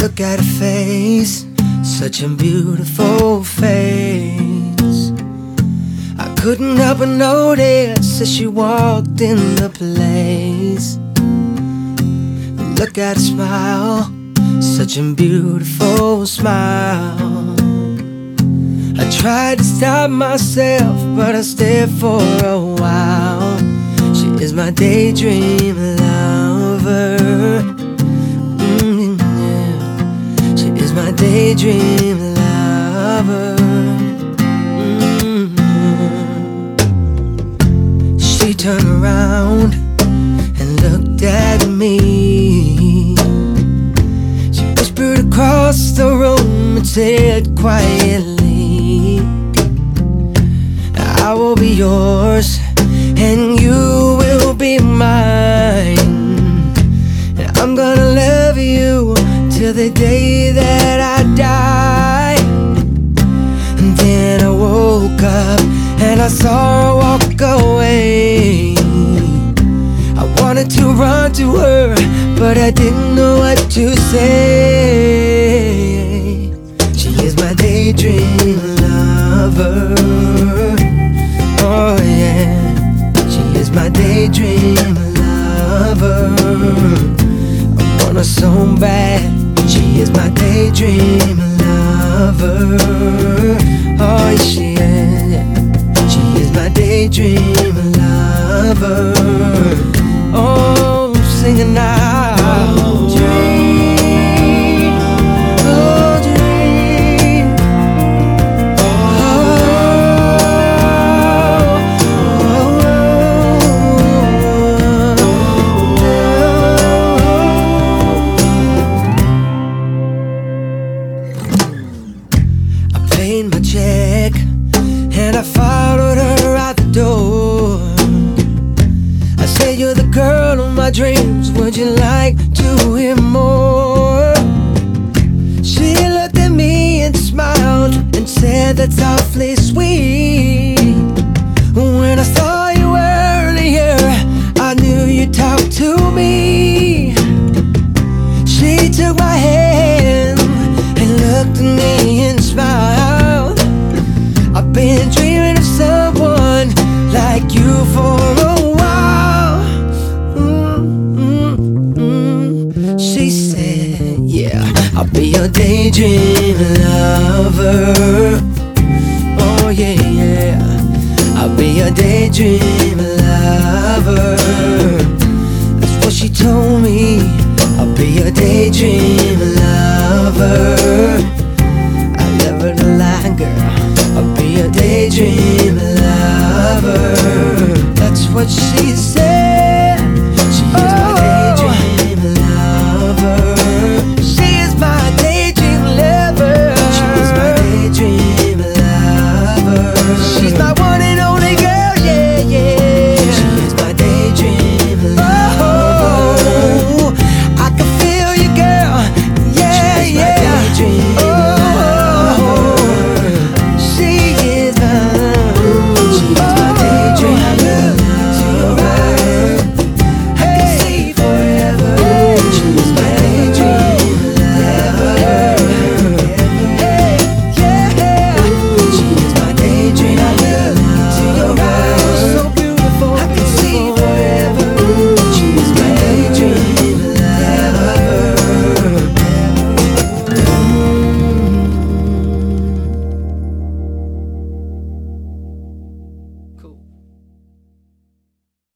Look at her face, such a beautiful face. I couldn't help but notice as she walked in the place. Look at her smile, such a beautiful smile. I tried to stop myself, but I stayed for a while. She is my daydream lover. She is my daydream lover. She turned around and looked at me. She whispered across the room and said quietly, I will be yours and you will be mine, and I'm gonna love you till the day that I die. And then I woke up and I saw her walk away. I wanted to run to her, but I didn't know what to say. She is my daydream lover. Oh yeah, she is my daydream lover. I want her so bad. She is my daydream lover. Oh yeah, she is. She is my daydream lover. Oh, singing now. Oh, dream, oh, dream. I paid my check and I followed her out the door. I said, you're the girl of my dreams, would you like to hear more? She looked at me and smiled and said, that's awfully sweet. When I saw you earlier, I knew you'd talk to me. She took my hand and looked at me and smiled. I've been dreaming of someone like you for a while. She said, yeah, I'll be your daydream lover. Oh yeah, yeah, I'll be your daydream lover. That's what she told me. I'll be your daydream lover. I love her to lie, girl. I'll be your daydream lover. That's what she